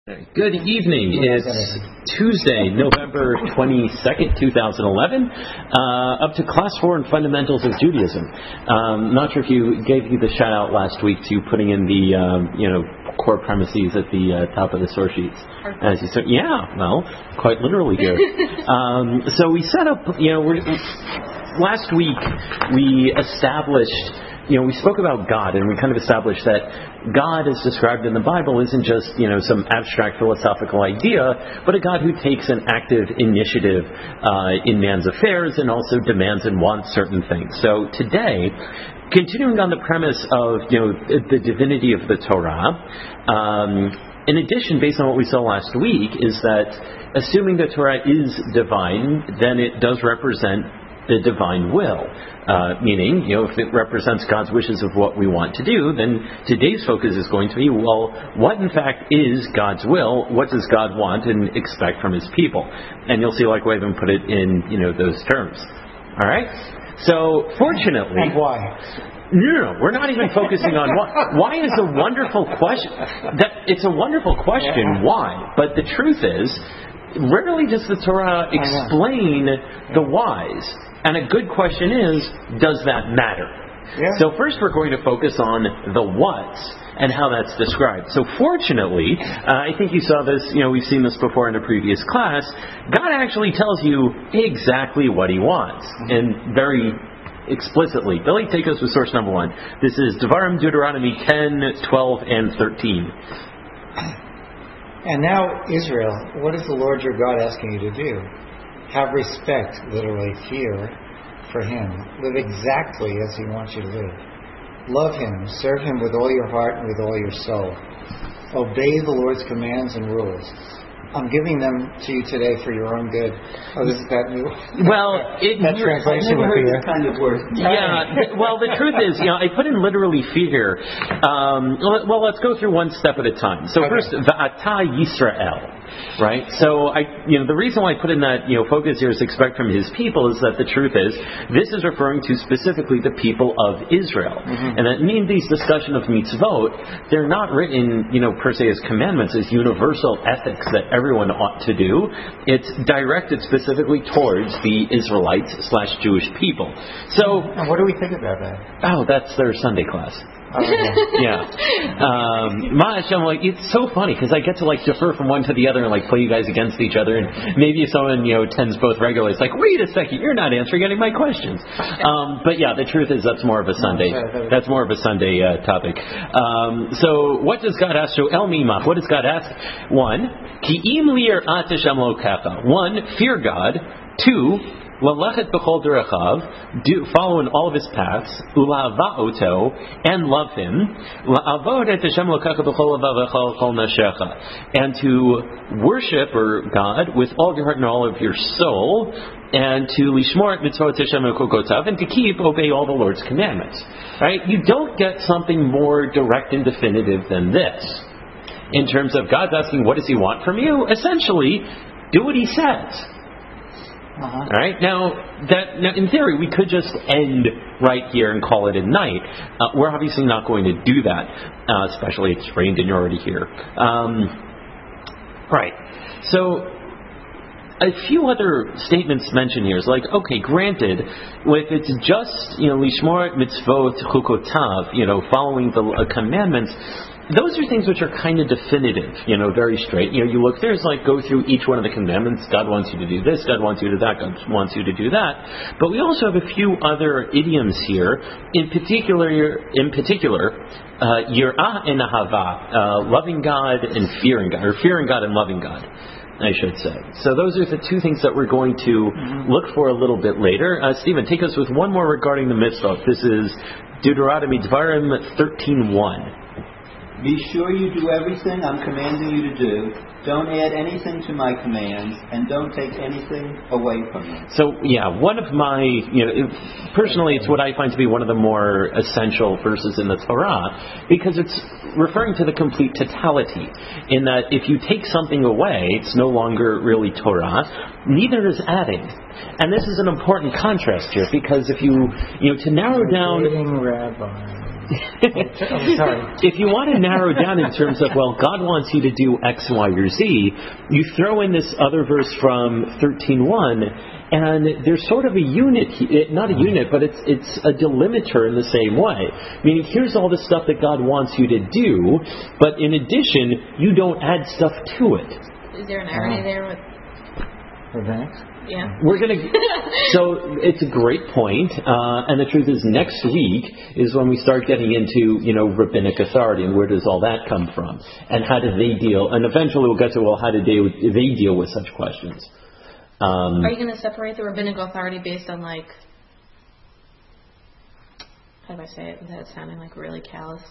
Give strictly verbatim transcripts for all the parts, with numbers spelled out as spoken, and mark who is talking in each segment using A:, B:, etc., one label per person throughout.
A: Good evening. It's Tuesday, November twenty-second, two thousand eleven. Uh, up to Class four in Fundamentals of Judaism. Um, not sure if you gave you the shout out last week to putting in the um, you know core premises at the uh, top of the source sheets. As you said, yeah, well, quite literally here. um, so we set up. You know, we're, last week we established. You know, we spoke about God, and we kind of established that God, as described in the Bible, isn't just, you know, some abstract philosophical idea, but a God who takes an active initiative uh, in man's affairs and also demands and wants certain things. So today, continuing on the premise of, you know, the divinity of the Torah, um, in addition, based on what we saw last week, is that assuming the Torah is divine, then it does represent the divine will, uh, meaning, you know, if it represents God's wishes of what we want to do, then today's focus is going to be, well, what in fact is God's will? What does God want and expect from His people? And you'll see, like, we haven't put it in, you know, those terms. All right. So, fortunately,
B: and why?
A: No, no, no, we're not even focusing on why. Why is a wonderful question. That it's a wonderful question. Why? But the truth is, rarely does the Torah explain the whys. And a good question is, does that matter? Yeah. So first we're going to focus on the what's and how that's described. So fortunately, uh, I think you saw this, you know, we've seen this before in a previous class, God actually tells you exactly what He wants. And very explicitly. Billy, take us with source number one. This is Devarim, Deuteronomy ten, twelve, and thirteen.
B: And now, Israel, what is the Lord your God asking you to do? Have respect, literally fear, for Him. Live exactly as He wants you to live. Love Him. Serve Him with all your heart and with all your soul. Obey the Lord's commands and rules. I'm giving them to you today for your own good. Oh, this is that new.
A: Well, it,
B: that translation would be
C: this kind of word.
A: Yeah. Well, the truth is, you know, I put in literally fear. Um, well, let's go through one step at a time. So okay. First, Va'ata Yisrael. Right? So, I, you know, the reason why I put in that, you know, focus here is expect from His people is that the truth is, this is referring to specifically the people of Israel. Mm-hmm. And that means these discussion of mitzvot, they're not written, you know, per se as commandments, as universal ethics that everyone ought to do. It's directed specifically towards the Israelites slash Jewish people. So,
B: and what do we think about that?
A: Oh, that's their Sunday class.
B: Oh, yeah.
A: yeah. Um, I'm like, it's so funny because I get to like defer from one to the other and like play you guys against each other. And maybe if someone, you know, attends both regularly, it's like, wait a second, you're not answering any of my questions. Um, but yeah, the truth is that's more of a Sunday. That's more of a Sunday uh, topic. Um, so what does God ask? So El Mimach, what does God ask? One, Ki im li'yirat Hashem lokecha. One, fear God. Two, Lalachet b'chol derechav, do follow in all of His paths, ula'ava oto, and love Him, la'avod et Hashem lokacha b'chol lavavecha kol nashecha, and to worship or God with all of your heart and all of your soul, and to lishmor et mitzvot Hashem u'kokotav, and to keep, obey all the Lord's commandments. Right? You don't get something more direct and definitive than this. In terms of God's asking, what does He want from you? Essentially, do what He says. Uh-huh. All right. Now, that now, in theory, we could just end right here and call it a night. Uh, we're obviously not going to do that, uh, especially it's rained and you're already here. Um, right. So, a few other statements mentioned here is like, okay, granted, if it's just, you know, lishmor mitzvot chukotav, you know, following the uh, commandments. Those are things which are kind of definitive, you know, very straight. You know, you look, there's like, go through each one of the commandments. God wants you to do this, God wants you to do that, God wants you to do that. But we also have a few other idioms here. In particular, in particular, uh, yirah and ahava, uh, loving God and fearing God, or fearing God and loving God, I should say. So those are the two things that we're going to mm-hmm. look for a little bit later. Uh, Stephen, take us with one more regarding the mitzvah. This is Deuteronomy Devarim thirteen one.
C: Be sure you do everything I'm commanding you to do. Don't add anything to my commands, and don't take anything away from them.
A: So, yeah, one of my, you know, personally, it's what I find to be one of the more essential verses in the Torah, because it's referring to the complete totality, in that if you take something away, it's no longer really Torah, neither is adding. And this is an important contrast here, because if you, you know, to narrow down...
B: Rabbi. I'm sorry.
A: If you want to narrow down in terms of, well, God wants you to do X, Y, or Z, you throw in this other verse from thirteen one, and there's sort of a unit, not a unit, but it's it's a delimiter in the same way. Meaning, here's all the stuff that God wants you to do, but in addition, you don't add stuff to it.
D: Is there an irony there with...
B: Rabbinic?
D: Yeah.
A: We're going to... So, it's a great point, uh, and the truth is, next week is when we start getting into, you know, rabbinic authority, and where does all that come from? And how do they deal... And eventually we'll get to, well, how do they, they deal with such questions? Um,
D: Are you going to separate the rabbinic authority based on, like... How do I say it without sounding, like, really callous?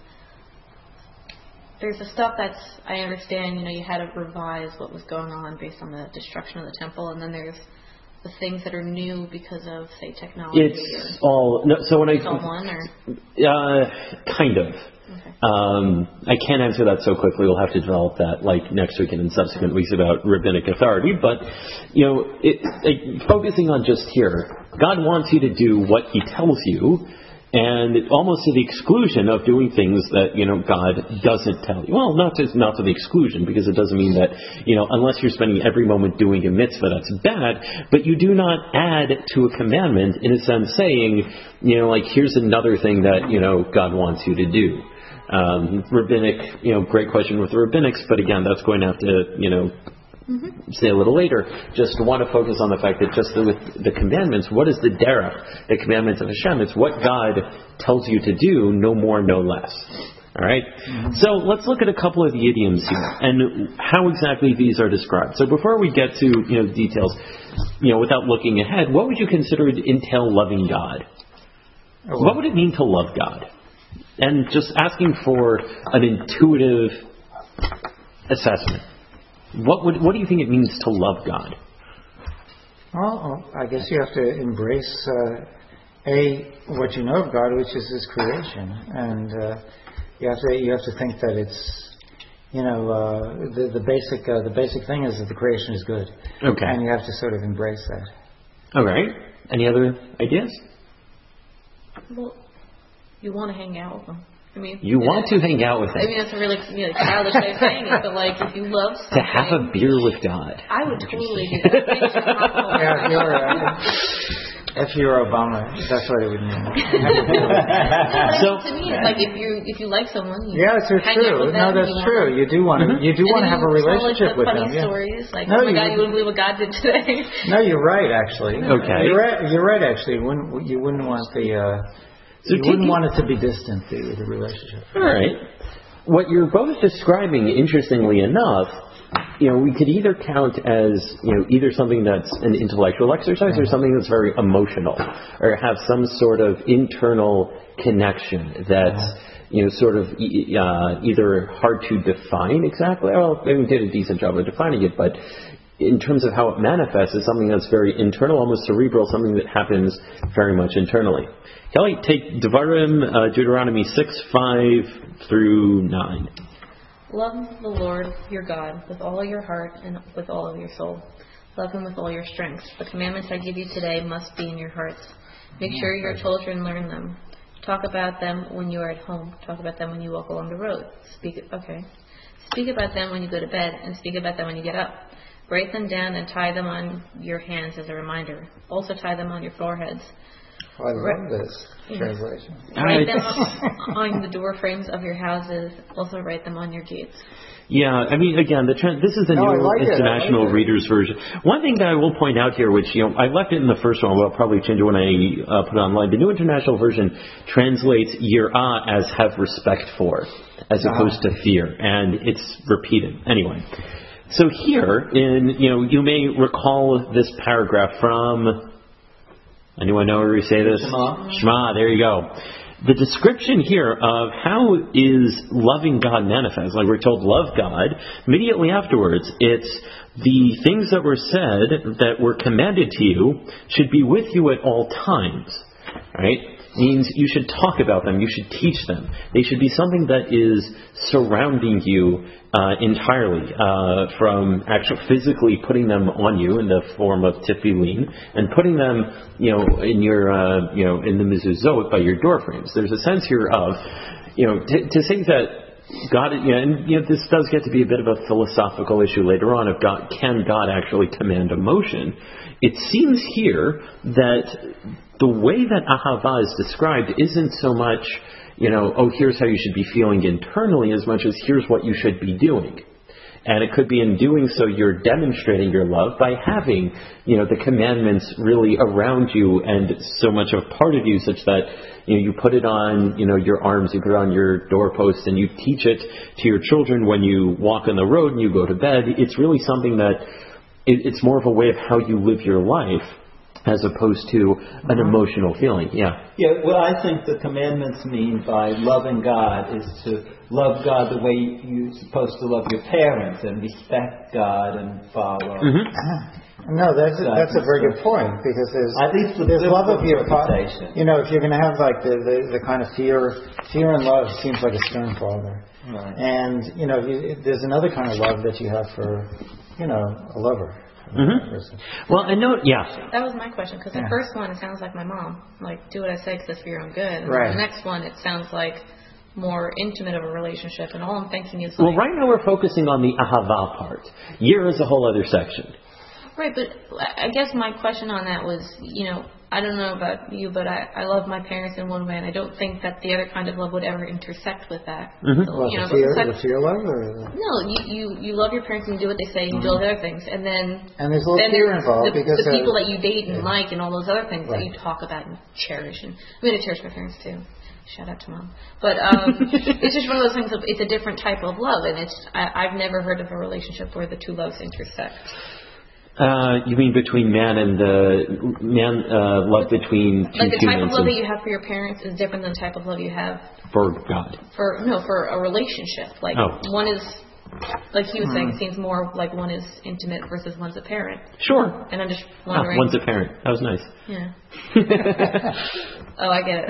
D: There's the stuff that's, I understand, you know, you had to revise what was going on based on the destruction of the temple, and then there's the things that are new because of, say, technology.
A: It's all, no, so when I,
D: someone or?
A: Uh, kind of.
D: Okay.
A: Um, I can't answer that so quickly. We'll have to develop that, like, next week and in subsequent weeks about rabbinic authority. But, you know, it, like, focusing on just here, God wants you to do what He tells you, and almost to the exclusion of doing things that, you know, God doesn't tell you. Well, not to, not to the exclusion, because it doesn't mean that, you know, unless you're spending every moment doing a mitzvah, that's bad, but you do not add to a commandment, in a sense, saying, you know, like, here's another thing that, you know, God wants you to do. Um, rabbinic, you know, great question with the rabbinics, but again, that's going to have to, you know, Mm-hmm. say a little later. Just want to focus on the fact that just with the commandments, what is the derech, the commandments of Hashem? It's what God tells you to do, no more, no less. All right? Mm-hmm. So let's look at a couple of the idioms here and how exactly these are described. So before we get to, you know, details, you know, without looking ahead, what would you consider to entail loving God? Oh, what would it mean to love God? And just asking for an intuitive assessment. What would what do you think it means to love God?
B: Well, I guess you have to embrace uh, a what you know of God, which is His creation, and uh, you have to you have to think that it's, you know, uh, the the basic uh, the basic thing is that the creation is good.
A: Okay.
B: And you have to sort of embrace that.
A: All right. Any other ideas?
D: Well, you want to hang out with them. I mean,
A: you want to hang out with him.
D: I mean, that's a really, you know, childish way of saying it, but like, if you love something,
A: to have a beer with God.
D: I would totally do that.
B: Yeah, if you're, uh, if you're Obama, that's what it would mean.
D: So to me, it's like if you if you like someone, you
B: yeah, it's
D: hang
B: true.
D: out with them,
B: No, that's
D: you
B: true.
D: Want,
B: you do want to. You do want to have a relationship with
D: funny
B: them. Yeah.
D: Stories like,
B: no,
D: oh my
B: you
D: God, you wouldn't believe what God did today.
B: No, you're right. Actually,
A: okay.
B: You're right. You're right. Actually, you wouldn't you wouldn't want the. Uh, So you wouldn't want it to be distant, the, the relationship.
A: All right. What you're both describing, interestingly enough, you know, we could either count as, you know, either something that's an intellectual exercise or something that's very emotional, or have some sort of internal connection that's, you know, sort of uh, either hard to define exactly. Well, maybe we did a decent job of defining it, but in terms of how it manifests, it's something that's very internal, almost cerebral, something that happens very much internally. Kelly, take Devarim, uh, Deuteronomy six, five through nine.
D: Love the Lord your God with all your heart and with all of your soul. Love Him with all your strength. The commandments I give you today must be in your hearts. Make sure your children learn them. Talk about them when you are at home. Talk about them when you walk along the road. Speak, okay. Speak about them when you go to bed, and speak about them when you get up. Write them down and tie them on your hands as a reminder. Also tie them on your foreheads.
B: Oh, I love this translation.
D: Write them on the door frames of your houses. Also write them on your gates.
A: Yeah, I mean, again, the trend, this is the
B: no,
A: New
B: like
A: International
B: like
A: Reader's Version. One thing that I will point out here, which, you know, I left it in the first one, but I'll probably change it when I uh, put it online. The New International Version translates yirah as have respect for, as uh-huh. opposed to fear, and it's repeated. Anyway. So here, in, you know, you may recall this paragraph from, anyone know where we say this?
C: Shema.
A: Shema, there you go. The description here of how is loving God manifest, like we're told love God, immediately afterwards, it's the things that were said that were commanded to you should be with you at all times, right? means you should talk about them, you should teach them. They should be something that is surrounding you uh, entirely, uh, from actually physically putting them on you in the form of tefillin and putting them, you know, in your, uh, you know, in the mezuzot by your door frames. There's a sense here of, you know, to, to say that God, you know, and you know, this does get to be a bit of a philosophical issue later on of God, can God actually command emotion? It seems here that the way that ahava is described isn't so much, you know, oh, here's how you should be feeling internally, as much as here's what you should be doing. And it could be in doing so you're demonstrating your love by having, you know, the commandments really around you and so much of part of you, such that, you know, you put it on, you know, your arms, you put it on your doorpost, and you teach it to your children when you walk on the road and you go to bed. It's really something that it, it's more of a way of how you live your life as opposed to an emotional feeling. Yeah.
C: Yeah, what I think the commandments mean by loving God is to love God the way you're supposed to love your parents and respect God and follow.
B: Mm-hmm. No, that's a, that's a very good point, because there's
C: at least the
B: there's love of your father.
C: reputation.
B: You know, if you're going to have like the, the, the kind of fear, fear and love seems like a stern father.
C: Right.
B: And you know, you, there's another kind of love that you have for, you know, a lover.
A: Mm-hmm. Well, I know, yeah.
D: That was my question, because
B: Yeah.
D: the first one, it sounds like my mom. Like, do what I say because it's for your own good. And
B: Right.
D: the next one, it sounds like more intimate of a relationship. And all I'm thinking is,
A: Well,
D: like,
A: right now we're focusing on the ahava part. Year is a whole other section.
D: right, but I guess my question on that was, you know, I don't know about you, but I, I love my parents in one way, and I don't think that the other kind of love would ever intersect with that.
A: Mm-hmm.
D: So,
B: Well,
D: you know,
B: the fear,
D: but
B: the fear love, or the,
D: no, you, you you love your parents and you do what they say, and you do all the other things, and then
B: and there's a little
D: then
B: fear
D: there's
B: involved
D: the,
B: because
D: the
B: uh,
D: people that you date and
B: yeah.
D: like, and all those other things that
B: Right.
D: you talk about and cherish. And I mean, I cherish my parents too. Shout out to mom. But um, it's just one of those things. Of, it's a different type of love, and it's I, I've never heard of a relationship where the two loves intersect.
A: Uh, you mean between man and the man uh, love between two
D: Like the type
A: humans
D: of love that
A: and
D: you have for your parents is different than the type of love you have
A: for God?
D: for no for a relationship. Like
A: Oh.
D: one is, like he was
B: Mm-hmm.
D: saying, it seems more like one is intimate versus one's a parent.
A: Sure.
D: And I'm just
A: Ah,
D: wondering.
A: one's a parent. That was nice.
D: Yeah. Oh, I get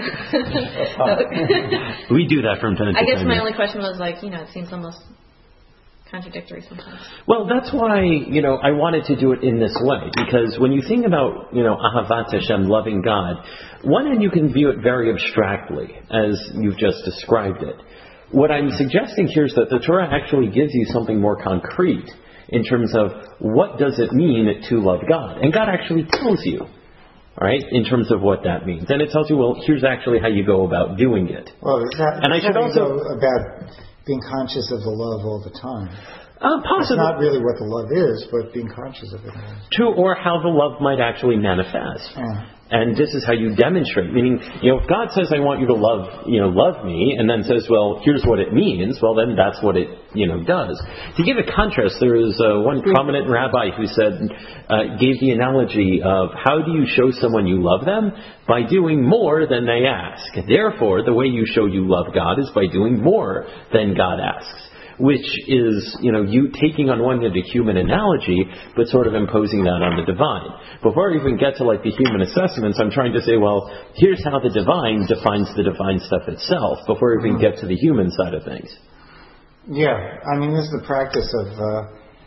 D: it.
A: We do that from time to
D: I
A: time.
D: guess my
A: yeah.
D: only question was like, you know, it seems almost contradictory sometimes.
A: Well, that's why, you know, I wanted to do it in this way, because when you think about, you know, Ahavat Hashem, loving God, one end you can view it very abstractly, as you've just described it. What I'm suggesting here is that the Torah actually gives you something more concrete in terms of what does it mean to love God. And God actually tells you, all right, in terms of what that means. And it tells you, well, here's actually how you go about doing it.
B: well, is that,
A: And I
B: is
A: should
B: that
A: also-
B: go about being conscious of the love all the time.
A: Uh,
B: It's
A: possibly.
B: not really what the love is, but being conscious of it.
A: True, or how the love might actually manifest.
B: Yeah.
A: And this is how you demonstrate. Meaning, you know, if God says, I want you to love, you know, love me, and then says, well, here's what it means, well, then that's what it, you know, does. To give a contrast, there was uh, one prominent rabbi who said, uh, gave the analogy of how do you show someone you love them? By doing more than they ask. Therefore, the way you show you love God is by doing more than God asks. Which is, you know, you taking on one hand a human analogy, but sort of imposing that on the divine. Before I even get to like the human assessments, I'm trying to say, well, here's how the divine defines the divine stuff itself, before I even get to the human side of things.
B: Yeah, I mean, this is the practice of, uh,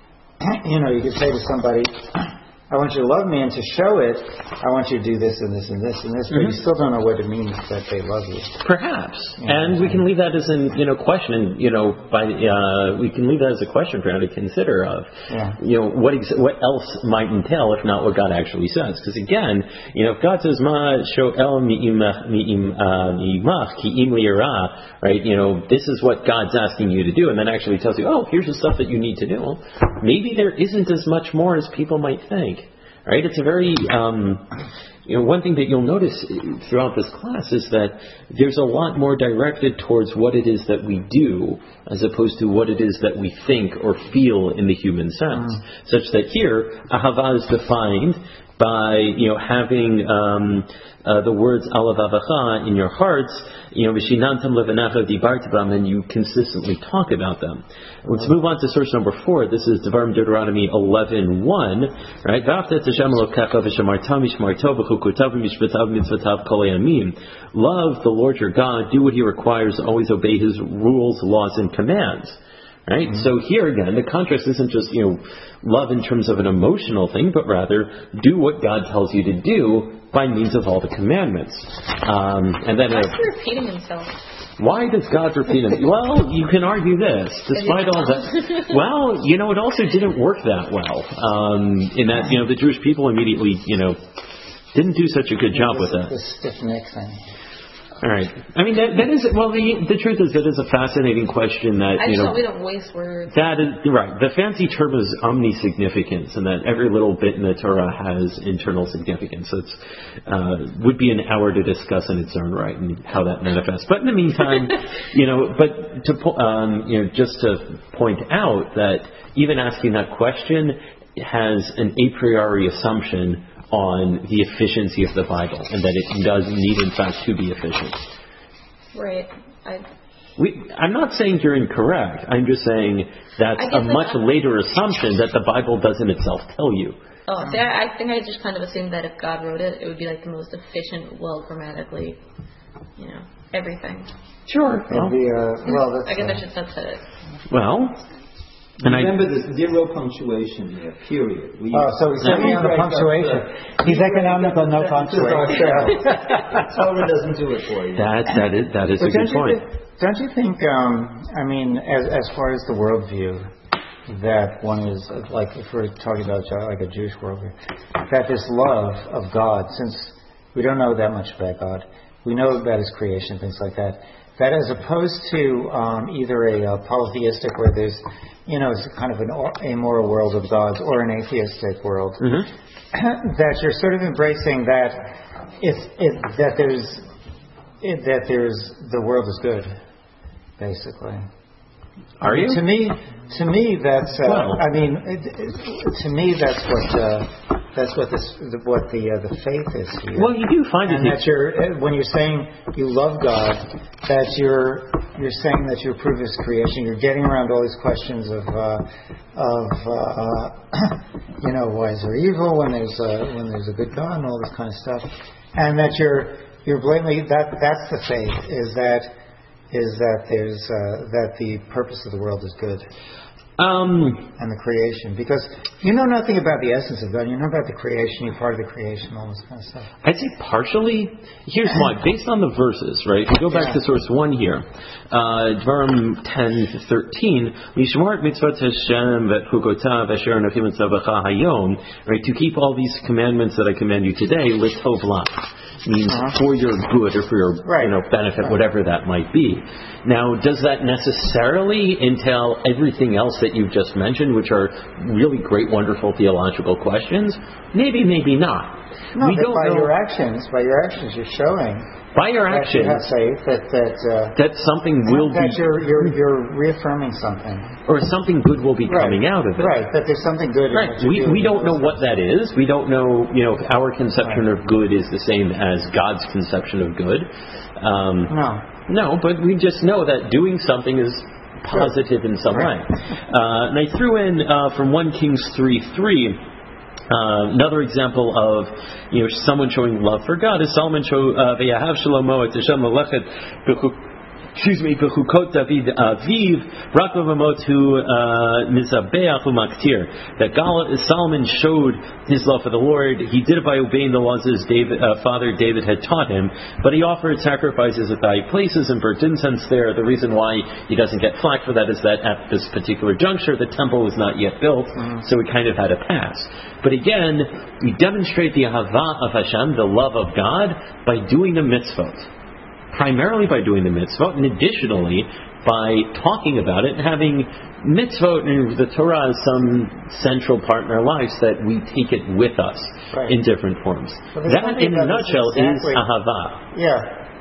B: you know, you could say to somebody, I want you to love me, and to show it, I want you to do this and this and this and this, but
A: Mm-hmm.
B: you still don't know what it means that they love you.
A: Perhaps.
B: Yeah.
A: And we can leave that as an, you know, question, you know, by, uh, we can leave that as a question for you to consider of,
B: Yeah.
A: you know, what ex- what else might entail if not what God actually says. Because again, you know, if God says, Ma sho'el mi'imach mi'imach ki im li'ira, right, you know, this is what God's asking you to do, and then actually tells you, oh, here's the stuff that you need to do, maybe there isn't as much more as people might think. Right? It's a very, um, you know, one thing that you'll notice throughout this class is that there's a lot more directed towards what it is that we do as opposed to what it is that we think or feel in the human sense. Mm. Such that here, ahava is defined by, you know, having um, uh, the words Alav Avacha in your hearts, you know, Vishinantam Levanecha Dibartabam, and you consistently talk about them. Let's move on to source number four. This is Devarim Deuteronomy eleven one, right? Love the Lord your God, do what He requires, always obey His rules, laws, and commands. Right? Mm-hmm. So here again, the contrast isn't just, you know, love in terms of an emotional thing, but rather do what God tells you to do by means of all the commandments. Um, and then,
D: why is He repeating Himself?
A: Why does God repeat Himself? Well, you can argue this, despite all that. Well, you know, it also didn't work that well. Um, in that, you know, the Jewish people immediately, you know, didn't do such a good job with that.
B: The stiff neck thing.
A: All right. I mean, that, that is, well, the the truth is that is a fascinating question that,
D: I
A: you know.
D: we don't waste words.
A: That is, right. The fancy term is omnisignificance, and that every little bit in the Torah has internal significance. So it's, uh, would be an hour to discuss in its own right and how that manifests. But in the meantime, you know, but to, um, you know, just to point out that even asking that question has an a priori assumption on the efficiency of the Bible, and that it does need, in fact, to be efficient.
D: Right. I,
A: we, I'm not saying you're incorrect. I'm just saying that's a much I'm, later assumption that the Bible doesn't itself tell you.
D: Oh, see, I, I think I just kind of assumed that if God wrote it, it would be like the most efficient, well, grammatically, you know, everything.
A: Sure.
B: Well, be, uh, well that's,
D: I guess
B: uh,
D: I should have said it.
A: Well... And
C: remember,
A: I,
C: there's zero punctuation there, period. We,
B: oh, so he's taking on the punctuation. He's economical, no punctuation.
C: Torah doesn't do it for you.
A: That, that is, that is a good point.
B: Th- don't you think, um, I mean, as, as far as the worldview, that one is, like, if we're talking about like a Jewish worldview, that this love of God, since we don't know that much about God, we know about His creation, things like that, that as opposed to um, either a, a polytheistic where there's, you know, it's kind of an amoral world of gods, or an atheistic world, mm-hmm. that you're sort of embracing that it's it, that there's it, that there's the world is good, basically.
A: Are you?
B: To me, to me, that's. Uh,
A: well.
B: I mean, it, it, to me, that's what uh, that's what this what the uh, the faith is here.
A: Well, you do find
B: and
A: it.
B: that you're when you're saying you love God, that you're you're saying that you approve His creation. You're getting around all these questions of uh, of uh, you know, why is there evil when there's a, when there's a good God and all this kind of stuff, and that you're you're blatantly that that's the faith is that. Is that there's uh, that the purpose of the world is good, um, and the creation, because you know nothing about the essence of God. You know about the creation. You're part of the creation, all this kind of stuff.
A: I'd say partially. Here's why. Based on the verses, right? If we go back yeah. to source one here, uh, Dvarim ten thirteen, Lishmar mitzvot Hashem v'chukotav asher nafim tzavacha hayom, right? To keep all these commandments that I command you today, litov lach. Means uh-huh. for your good or for your right. you know benefit, right. whatever that might be. Now, does that necessarily entail everything else that you've just mentioned, which are really great, wonderful theological questions? Maybe, maybe not.
B: No,
A: we
B: but
A: don't
B: by
A: know.
B: your actions, by your actions, you're showing.
A: By your
B: that
A: actions,
B: you have faith that that uh,
A: that something will
B: that
A: be.
B: You're, you're you're reaffirming something,
A: or something good will be
B: right.
A: coming out of it.
B: Right, that there's something good.
A: Right.
B: In
A: we we don't know what that is. We don't know. You know, if our conception
B: right.
A: of good is the same as God's conception of good. Um,
B: no.
A: No, but we just know that doing something is positive in some
B: right.
A: way. Uh, and I threw in uh, from First Kings three three. Uh, another example of, you know, someone showing love for God is Solomon show Ve'yahav Shlomo et Hashem Melechet excuse me Bechukot David Aviv Rak V'Mamot Hu Mizabeach U'Maktir. That Solomon showed his love for the Lord. He did it by obeying the laws his David, uh, father David had taught him, but he offered sacrifices at high places and burnt incense there. The reason why he doesn't get flack for that is that at this particular juncture the temple was not yet built, mm-hmm. so he kind of had a pass. But again, we demonstrate the ahava of Hashem, the love of God, by doing the mitzvot. Primarily by doing the mitzvot, and additionally by talking about it and having mitzvot and the Torah as some central part in our lives, that we take it with us right. in different forms. That, in a nutshell, exactly, is ahava.
B: Yeah.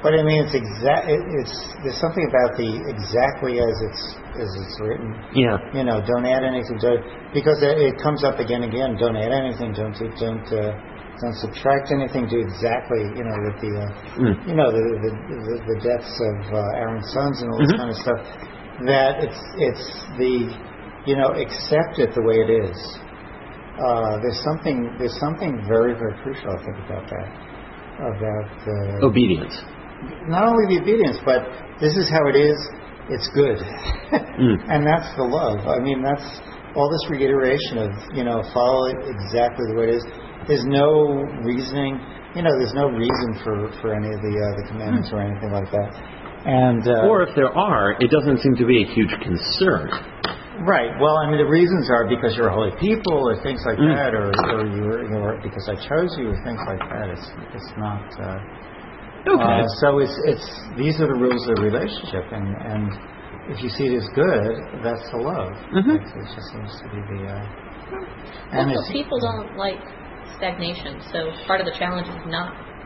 B: But I mean, it's exact. It, it's there's something about the exactly as it's as it's written.
A: Yeah.
B: You know, don't add anything. Don't, because it, it comes up again and again. Don't add anything. Don't don't uh, don't subtract anything. Do exactly. You know, with the uh,
A: mm.
B: you know the the, the, the deaths of uh, Aaron's sons and all this
A: mm-hmm.
B: kind of stuff. That it's it's the you know accept it the way it is. Uh, there's something there's something very very crucial I think about that about uh,
A: obedience.
B: Not only the obedience, but this is how it is. It's good,
A: mm.
B: and that's the love. I mean, that's all this reiteration of you know follow it exactly the way it is. There's no reasoning. You know, there's no reason for, for any of the uh, the commandments mm. or anything like that. And uh,
A: or if there are, it doesn't seem to be a huge concern.
B: Right. Well, I mean, the reasons are because you're a holy people, or things like
A: mm.
B: that, or, or you're, you know, because I chose you, or things like that. It's it's not. Uh,
A: okay.
B: Uh, so it's it's these are the rules of the relationship, and, and if you see it as good, that's the love.
A: Mm-hmm.
B: It, it just seems to be the. Uh,
D: and also, people don't like stagnation, so part of the challenge is not.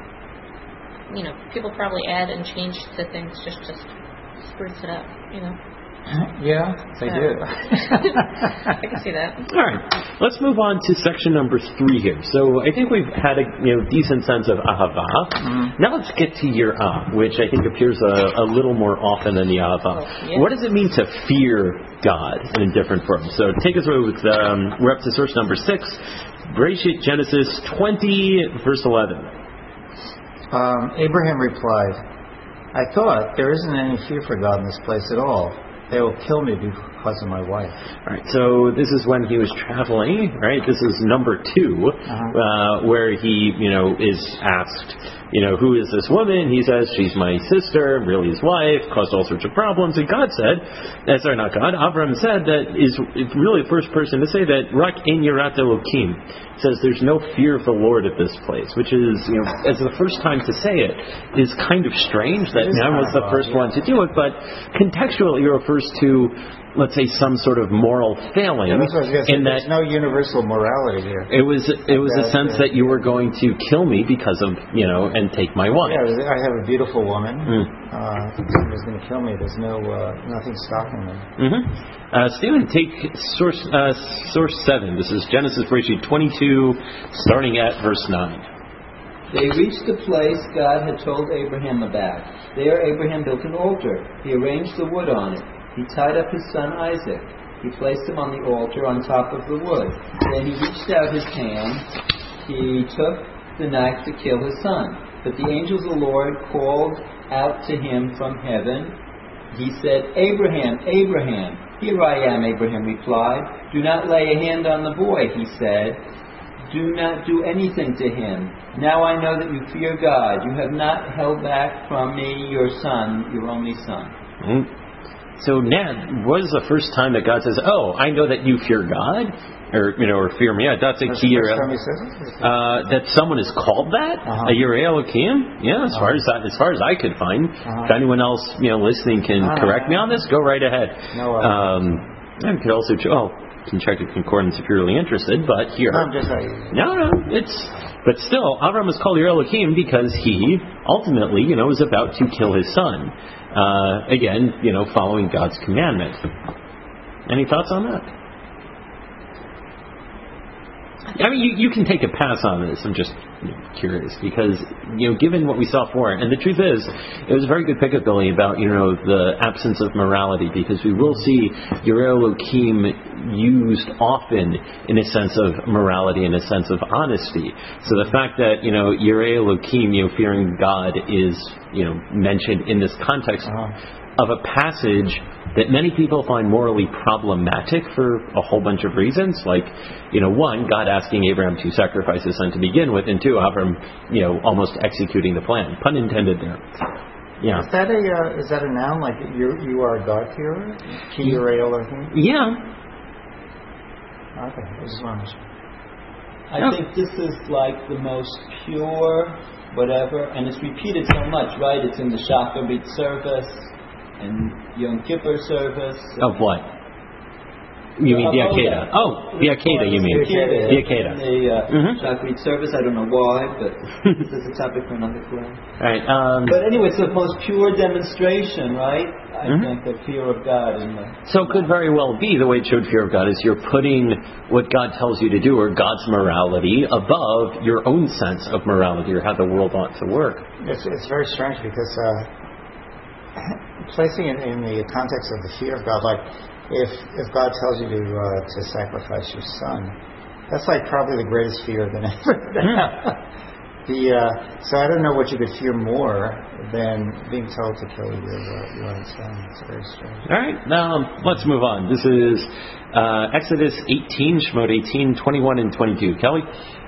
D: You know, people probably add and change to things just to spruce it up, you know.
B: Yeah, they
D: so.
B: do.
D: I can see that.
A: All right, let's move on to section number three here. So I think we've had a you know decent sense of ahava. Mm-hmm. Now let's get to yirah, which I think appears a, a little more often than the ahava.
D: Oh, yeah.
A: What does it mean to fear God in different forms? So take us away with um, we're up to source number six, Bereshit Genesis twenty, verse eleven.
B: Um, Abraham replied, I thought there isn't any fear for God in this place at all. They will kill me because of my wife.
A: All right, so this is when he was traveling, right? This is number two, uh-huh. uh, where he, you know, is asked, you know, who is this woman? He says, she's my sister, really his wife, caused all sorts of problems. And God said, uh, sorry, not God, Abraham said that is really the first person to say that, Rak ein yirat Elokim, says there's no fear of the Lord at this place, which is, you know, as the first time to say it, is kind of strange that man was the first one to do it, but contextually it refers to, let's say, some sort of moral failing.
B: Yeah, that's what I was going to say.
A: In
B: There's
A: that
B: no universal morality here.
A: It was it was that, a sense uh, that you were going to kill me because of, you know, and take my wife.
B: Yeah, I have a beautiful woman.
A: Mm.
B: Uh, somebody's going to kill me. There's no uh, nothing stopping me.
A: Mm-hmm. Uh, Stephen, take source uh, source seven. This is Genesis Bereshit twenty-two, starting at verse nine.
C: They reached the place God had told Abraham about. There Abraham built an altar. He arranged the wood on it. He tied up his son Isaac. He placed him on the altar on top of the wood. Then he reached out his hand. He took the knife to kill his son. But the angel of the Lord called out to him from heaven. He said, Abraham, Abraham. Here I am, Abraham replied. Do not lay a hand on the boy, he said. Do not do anything to him. Now I know that you fear God. You have not held back from me your son, your only son.
A: Mm-hmm. So, Ned, what is the first time that God says, "Oh, I know that you fear God," or you know, or fear me? That's a key. Uh, that someone is called that a Yireh Elokim. Yeah, as far as I, as far as I could find. Uh-huh. If anyone else, you know, listening can uh-huh. correct me on this, go right ahead.
B: No, uh,
A: um, I could also, oh, can check the concordance if you're really interested. But here,
B: no, I'm just right.
A: no, no, it's. But still, Abraham is called Yireh Elokim because he ultimately, you know, is about to kill his son. Uh, again, you know, following God's commandment. Any thoughts on that? I mean, you, you can take a pass on this. I'm just you know, curious because, you know, given what we saw before, and the truth is, it was a very good pickup, Billy, about, you know, the absence of morality, because we will see Yireh Elokim used often in a sense of morality, in a sense of honesty. So the fact that, you know, Yireh Elokim, you know, fearing God is, you know, mentioned in this context uh-huh. of a passage that many people find morally problematic for a whole bunch of reasons. Like, you know, one, God asking Abraham to sacrifice his son to begin with, and two, Abraham, you know, almost executing the plan. Pun intended there. Yeah.
B: Is that a uh, is that a noun? Like you you are a God-fearer? Ki Yireh Elohim?
A: Yeah.
B: Okay, I just wanted to.
C: I oh. think this is like the most pure, whatever, and it's repeated so much, right? It's in the Shacharit service and Yom Kippur service.
A: Of what? You mean the
C: Oh,
A: Akedah?
C: yeah.
A: Oh, the Akedah, you mean.
C: Akedah.
A: The Akedah.
C: The uh,
A: Mhm.
C: Shachrit service, I don't know why, but this is a topic for another class.
A: Right. Um,
C: But anyway, it's the most pure demonstration, right? I
A: Mhm.
C: think, of fear of God. In the,
A: So it could very well be the way it showed fear of God is you're putting what God tells you to do or God's morality above your own sense of morality or how the world ought to work.
B: It's, it's very strange because uh, placing it in the context of the fear of God, like if if God tells you to uh, to sacrifice your son, that's like probably the greatest fear than ever. the uh, so I don't know what you could fear more than being told to kill your uh, your own son. It's very strange.
A: All right, now let's move on. This is uh, Exodus eighteen, Shemot eighteen, twenty-one and twenty-two. Kelly?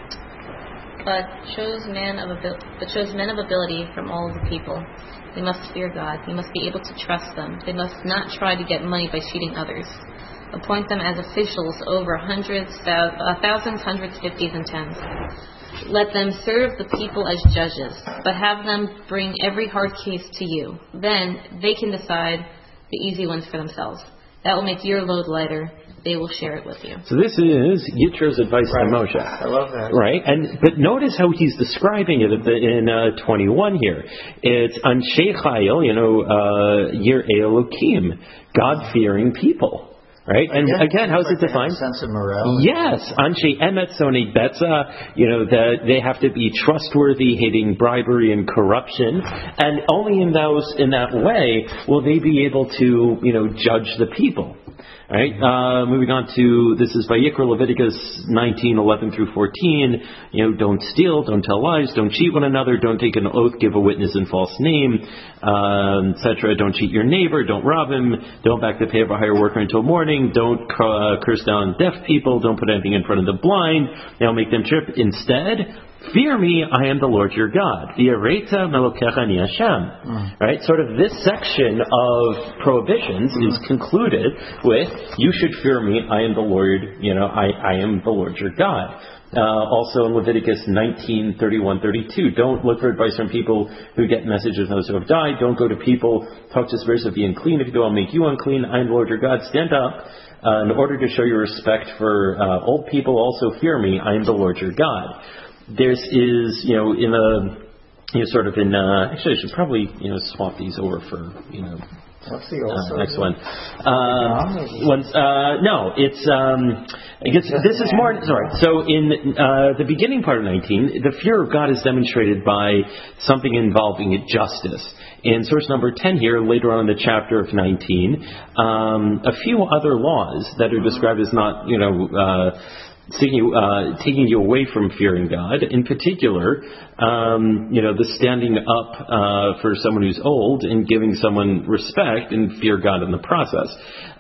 D: God chose man of abil- but chose men of ability from all of the people. They must fear God. He must be able to trust them. They must not try to get money by cheating others. Appoint them as officials over hundreds, thou- uh, thousands, hundreds, fifties, and tens. Let them serve the people as judges, but have them bring every hard case to you. Then they can decide the easy ones for themselves. That will make your load lighter. They will share it with you.
A: So this is Yitro's advice
B: Right.
A: to Moshe.
B: I love that.
A: Right, and but notice how he's describing it at the, in uh, twenty-one here. It's Anshe Chayil, you know, uh, Yirei Elokim, God-fearing people. Right, and
B: Yeah,
A: again, how's
B: like
A: it defined?
B: they have a sense of morality.
A: Yes, Anshe Emet Sonei Betza, you know, that they have to be trustworthy, hating bribery and corruption, and only in those in that way will they be able to, you know, judge the people. Right. Uh, moving on to this is Vayikra, Leviticus nineteen, eleven through fourteen. You know, don't steal, don't tell lies, don't cheat one another, don't take an oath, give a witness in false name, um, et cetera. Don't cheat your neighbor, don't rob him, don't back the pay of a hired worker until morning, don't uh, curse down deaf people, don't put anything in front of the blind. Now make them trip. Instead, fear me, I am the Lord your God. V'yareita melokecha ani Hashem. Right? Sort of this section of prohibitions is concluded with, you should fear me, I am the Lord, you know, I, I am the Lord your God. Uh, also in Leviticus nineteen, thirty-one, thirty-two, don't look for advice from people who get messages of those who have died. Don't go to people, talk to spirits of the unclean. If you do, I'll make you unclean. I am the Lord your God. Stand up. Uh, in order to show your respect for uh, old people, also fear me, I am the Lord your God. There's is, you know, in a, you know, sort of in, uh, actually I should probably, you know, swap these over for, you know,
B: What's the
A: uh,
B: also?
A: next one. Uh, once, uh, no, it's, um, I guess this is more, sorry. So in uh, the beginning part of nineteen, the fear of God is demonstrated by something involving justice. In source number ten here, later on in the chapter of nineteen, um, a few other laws that are described as not, you know, uh, taking you, uh, taking you away from fearing God. In particular, um, you know, the standing up uh, for someone who's old and giving someone respect and fear God in the process.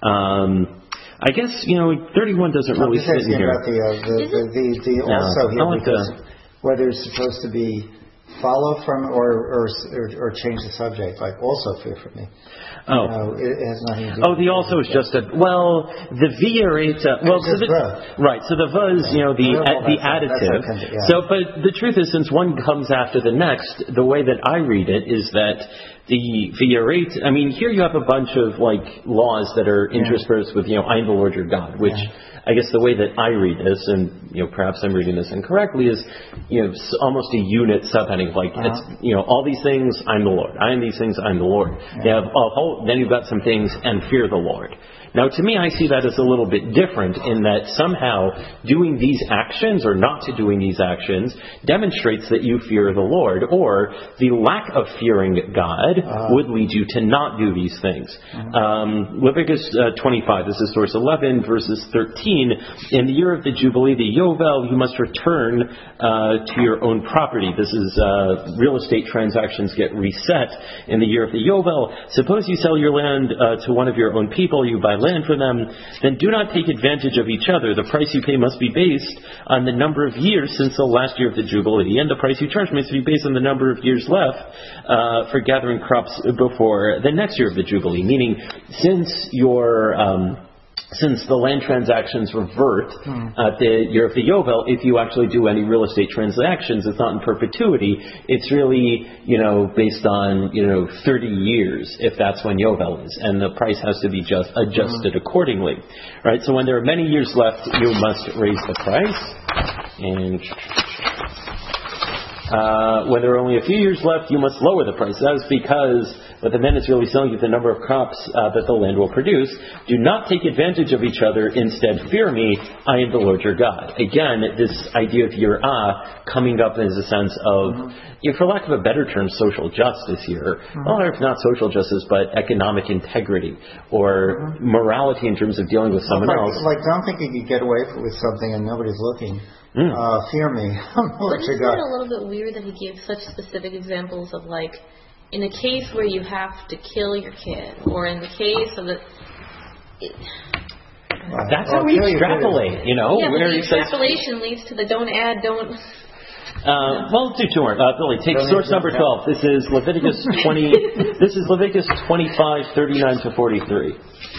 A: Um, I guess, you know, thirty-one doesn't
B: I'm
A: really
B: just
A: fit in
B: asking
A: here.
B: about the, uh, the, the, the, the
A: Yeah.
B: also
A: I
B: here,
A: like
B: because
A: the-
B: whether it's supposed to be follow from or or, or, or change the subject, like also fear from me.
A: Oh.
B: You know, it, it has nothing to do
A: Oh,
B: with
A: the also is just a, well, the v'yareita, well, so
B: It's
A: the,
B: just the.
A: right, so the va is, you know, the,
B: Yeah,
A: uh, the
B: that's-
A: additive.
B: that's okay, yeah.
A: So, but the truth is, since one comes after the next, the way that I read it is that the v'yareita, I mean, here you have a bunch of, like, laws that are interspersed with, you know, I am the Lord your God, which
B: Yeah.
A: I guess the way that I read this, and, you know, perhaps I'm reading this incorrectly, is, you know, s- almost a unit subheading, like,
B: Uh-huh.
A: it's, you know, all these things, I'm the Lord. I am these things, I'm the Lord. You have a whole, then you've got some things, and fear the Lord. Now, to me, I see that as a little bit different in that somehow doing these actions or not to doing these actions demonstrates that you fear the Lord, or the lack of fearing God
B: Uh-huh.
A: would lead you to not do these things. Um, Leviticus uh, twenty-five, this is source eleven, verses thirteen. In the year of the Jubilee, the Yovel, you must return uh, to your own property. This is uh, real estate transactions get reset in the year of the Yovel. Suppose you sell your land uh, to one of your own people, you buy land for them, then do not take advantage of each other. The price you pay must be based on the number of years since the last year of the Jubilee, and the price you charge must be based on the number of years left uh, for gathering crops before the next year of the Jubilee. Meaning, since your um, since the land transactions revert
B: Hmm.
A: at the year of the Yovel, if you actually do any real estate transactions, it's not in perpetuity. It's really, you know, based on, you know, thirty years, if that's when Yovel is. And the price has to be just adjusted
B: Hmm.
A: accordingly. Right? So when there are many years left, you must raise the price. And uh, when there are only a few years left, you must lower the price. That is because what the man is really selling you the number of crops uh, that the land will produce. Do not take advantage of each other. Instead, fear me. I am the Lord your God. Again, this idea of yirah coming up as a sense of, mm-hmm. you know, for lack of a better term, social justice here. Mm-hmm. Well, if not social justice, but economic integrity or mm-hmm. morality in terms of dealing with someone
B: like,
A: else.
B: Like, don't think you could get away with something and nobody's looking. Mm. Uh, fear me.
D: But isn't it a little bit weird that he gave such specific examples of, like, in a case where you have to kill your kid, or in the case of the... It,
B: right.
A: That's
B: well,
A: how we extrapolate, you know.
D: Yeah, but
A: where
D: the
A: he says,
D: extrapolation leads to the don't add, don't...
A: Uh, well, let's do two more. Uh, Billy, take source number twelve. This is Leviticus twenty. This is Leviticus twenty-five, thirty-nine to forty-three.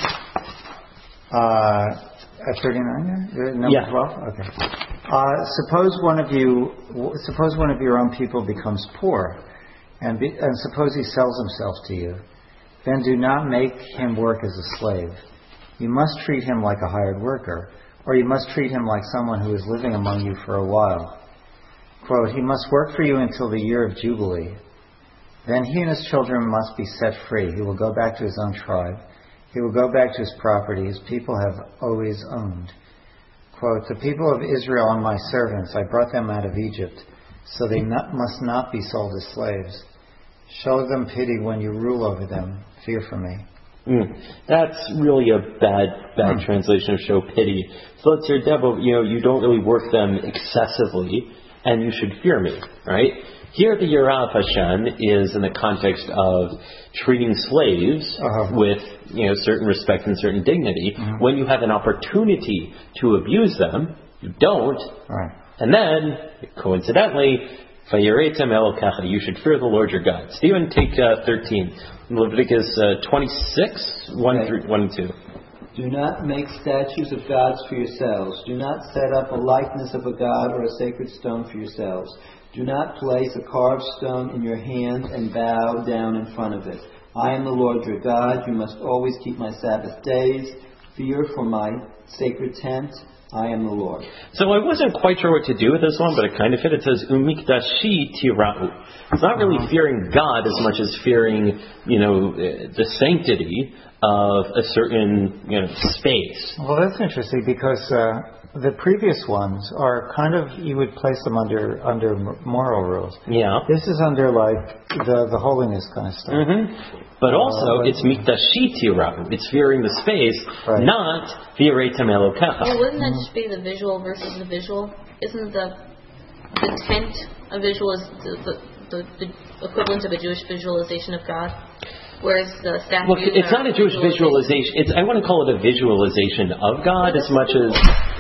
B: Uh, at thirty-nine, there? Number
A: yeah.
B: twelve. Okay. Uh, suppose one of you, suppose one of your own people becomes poor, and, be, and suppose he sells himself to you. Then do not make him work as a slave. You must treat him like a hired worker, or you must treat him like someone who is living among you for a while. Quote, he must work for you until the year of Jubilee. Then he and his children must be set free. He will go back to his own tribe. He will go back to his property his people have always owned. Quote, the people of Israel are my servants. I brought them out of Egypt, so they not, must not be sold as slaves. Show them pity when you rule over them. Fear for me.
A: Mm, that's really a bad, bad mm. translation of show pity. So it's your devil, you know, you don't really work them excessively, and you should fear me, right? Here the Yirah of Hashem is in the context of treating slaves uh-huh. with, you know, certain respect and certain dignity. Uh-huh. When you have an opportunity to abuse them, you don't.
B: Right.
A: And then, coincidentally, Vayiretem Elokecha, you should fear the Lord your God. Stephen, take uh, thirteen. Leviticus uh, twenty-six, one, okay. through, one and two.
C: Do not make statues of gods for yourselves. Do not set up a likeness of a god or a sacred stone for yourselves. Do not place a carved stone in your hand and bow down in front of it. I am the Lord your God. You must always keep my Sabbath days. Fear for my sacred tent. I am the Lord.
A: So I wasn't quite sure what to do with this one, but it kind of fit. It says, Umikdashi tira'u. It's not really fearing God as much as fearing, you know, the sanctity of a certain, you know, space.
B: Well, that's interesting because uh, the previous ones are kind of, you would place them under under moral rules.
A: Yeah.
B: This is under like the the holiness kind of stuff.
A: Mm-hmm. But also, uh, it's mikdashi tira'u. It's fearing the space, right. not v'yiretem elokecha.
D: Well, wouldn't that just be the visual versus the visual? Isn't the the tent a visual is the, the, the, the equivalent of a Jewish visualization of God? Whereas the statues
A: Well, it's not a Jewish visualization. It's, I want to call it a visualization of God as much as...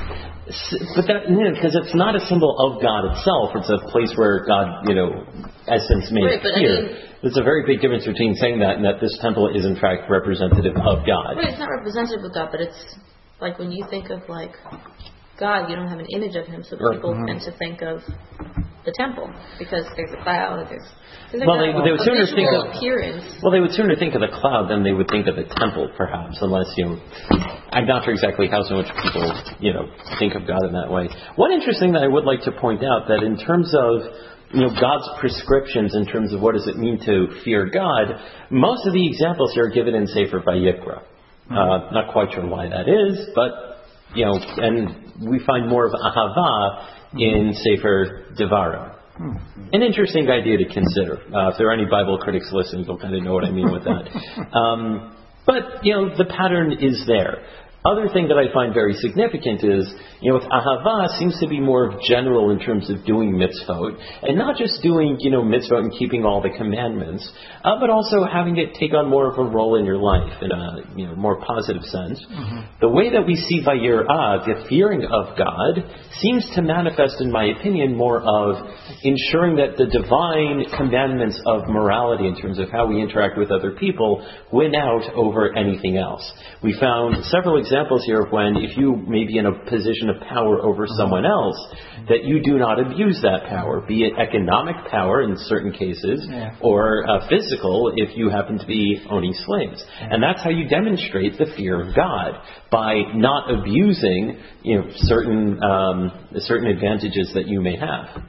A: But that, because you know, it's not a symbol of God itself. It's a place where God, you know, essence made
D: right,
A: appear. I mean, there's a very big difference between saying that and that this temple is in fact representative of God.
D: Right, it's not representative of God, but it's like when you think of like God, you don't have an image of Him, so people mm-hmm. tend to think of the temple because there's a cloud. There's, there's
A: well, they, they would sooner think of
D: appearance.
A: Well, they would sooner think of the cloud than they would think of the temple, perhaps, unless you know. I'm not sure exactly how so much people, you know, think of God in that way. One interesting that I would like to point out that in terms of, you know, God's prescriptions in terms of what does it mean to fear God, most of the examples here are given in Sefer Vayikra. Mm-hmm. Uh, not quite sure why that is, but, you know, and we find more of Ahava in Sefer Devarim. Hmm. An interesting idea to consider. Uh, if there are any Bible critics listening, you'll kind of know what I mean with that. Um, but, you know, the pattern is there. Other thing that I find very significant is, you know, with Ahava seems to be more general in terms of doing mitzvot, and not just doing, you know, mitzvot and keeping all the commandments, uh, but also having it take on more of a role in your life in a, you know, more positive sense. Mm-hmm. The way that we see Vayirah, the fearing of God, seems to manifest, in my opinion, more of ensuring that the divine commandments of morality in terms of how we interact with other people win out over anything else. We found several examples examples here of when, if you may be in a position of power over someone else, that you do not abuse that power, be it economic power in certain cases,
B: yeah. or
A: uh, physical if you happen to be owning slaves. And that's how you demonstrate the fear of God, by not abusing, you know, certain um, certain advantages that you may have.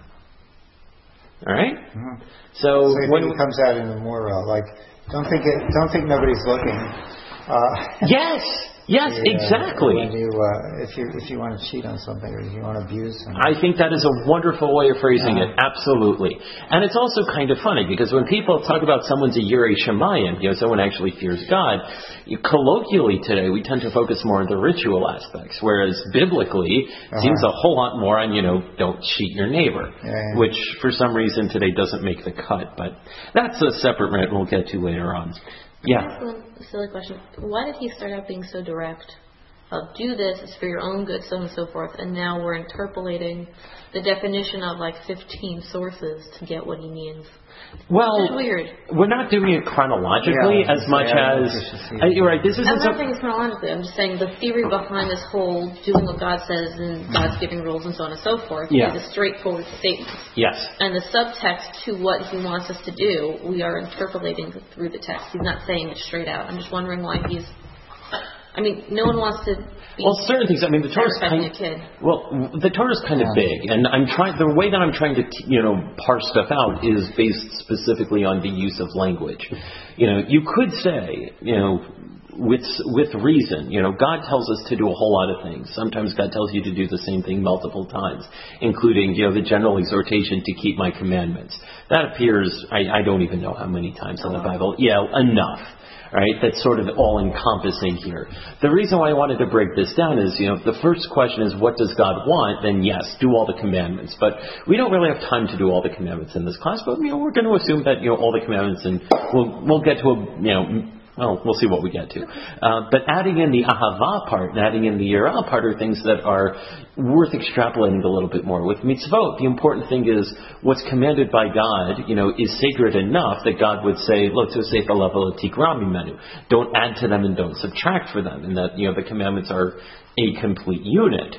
A: All right.
B: Mm-hmm.
A: So,
B: so
A: when
B: it comes out in the moral, like don't think it, don't think nobody's looking. Uh,
A: yes. Yes,
B: Yeah,
A: exactly.
B: When you, uh, if you if you want to cheat on something or if you want to abuse something.
A: I think that is a wonderful way of phrasing
B: Yeah.
A: it. Absolutely. And it's also kind of funny because when people talk about someone's a Yirei Shamayim, you know, someone actually fears God, you, colloquially today we tend to focus more on the ritual aspects, whereas biblically
B: Uh-huh.
A: it seems a whole lot more on, you know, don't cheat your neighbor,
B: Yeah, yeah.
A: which for some reason today doesn't make the cut. But that's a separate rant we'll get to later on. Yeah.
D: That's one silly question. Why did he start out being so direct? Of do this, it's for your own good, so on and so forth, and now we're interpolating the definition of like fifteen sources to get what he means.
A: Well,
D: It's weird.
A: we're not doing it chronologically
B: Yeah,
A: as much
B: yeah,
A: as...
B: yeah.
A: Uh, you're right, this isn't
D: I'm not
A: some-
D: saying it's chronologically. I'm just saying the theory behind this whole doing what God says and God's giving rules and so on and so forth
A: Yeah.
D: is a straightforward statement.
A: Yes.
D: And the subtext to what he wants us to do, we are interpolating through the text. He's not saying it straight out. I'm just wondering why he's... I mean, no one wants to be
A: Well, certain things. I mean, the Torah's
D: sacrificing
A: kind.
D: a kid.
A: Well, the Torah's kind of big, and I'm trying. The way that I'm trying to, you know, parse stuff out is based specifically on the use of language. You know, you could say, you know, with with reason, you know, God tells us to do a whole lot of things. Sometimes God tells you to do the same thing multiple times, including, you know, the general exhortation to keep my commandments. That appears, I, I don't even know how many times in the Bible. Yeah, enough. Right, that's sort of all-encompassing here. The reason why I wanted to break this down is, you know, the first question is, what does God want? Then yes, do all the commandments. But we don't really have time to do all the commandments in this class. But you know, we're going to assume that, you know, all the commandments, and we'll we'll get to a, you know. Well, we'll see what we get to. Uh, but adding in the ahava part and adding in the yirah part are things that are worth extrapolating a little bit more. With mitzvot, the important thing is what's commanded by God, you know, is sacred enough that God would say, look, to say the level of tikra mimenu. Don't add to them and don't subtract for them. And that, you know, the commandments are a complete unit.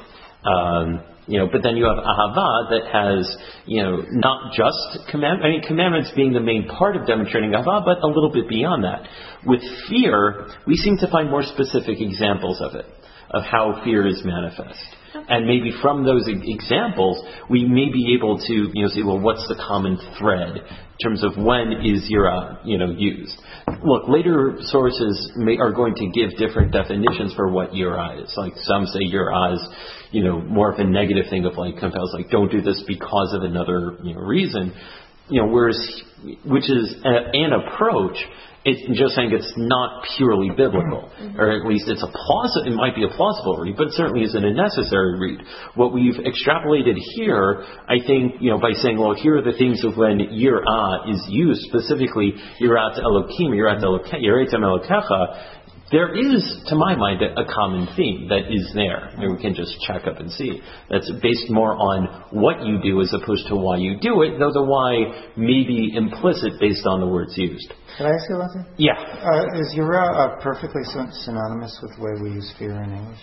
A: Um, You know, but then you have ahava that has, you know, not just command. I mean, commandments being the main part of demonstrating ahava, but a little bit beyond that. With fear, we seem to find more specific examples of it, of how fear is manifest. And maybe from those examples, we may be able to, you know, say, well, what's the common thread in terms of when is yirah, you know, used? Look, later sources may, are going to give different definitions for what yirah is. Like some say yirah is, you know, more of a negative thing of like compels, like don't do this because of another, you know, reason. You know, whereas, which is a, an approach. It's just saying it's not purely biblical, mm-hmm. or at least it's a plausible. It might be a plausible read, but it certainly isn't a necessary read. What we've extrapolated here, I think, you know, by saying, well, here are the things of when yirah is used, specifically yirat Elokim, yirat Yiretem Elokecha. There is, to my mind, a, a common theme that is there. I mean, we can just check up and see. That's based more on what you do as opposed to why you do it, though the why may be implicit based on the words used.
B: Can I ask you one thing?
A: Yeah.
B: Uh, is yirah uh, perfectly syn- synonymous with the way we use fear in English?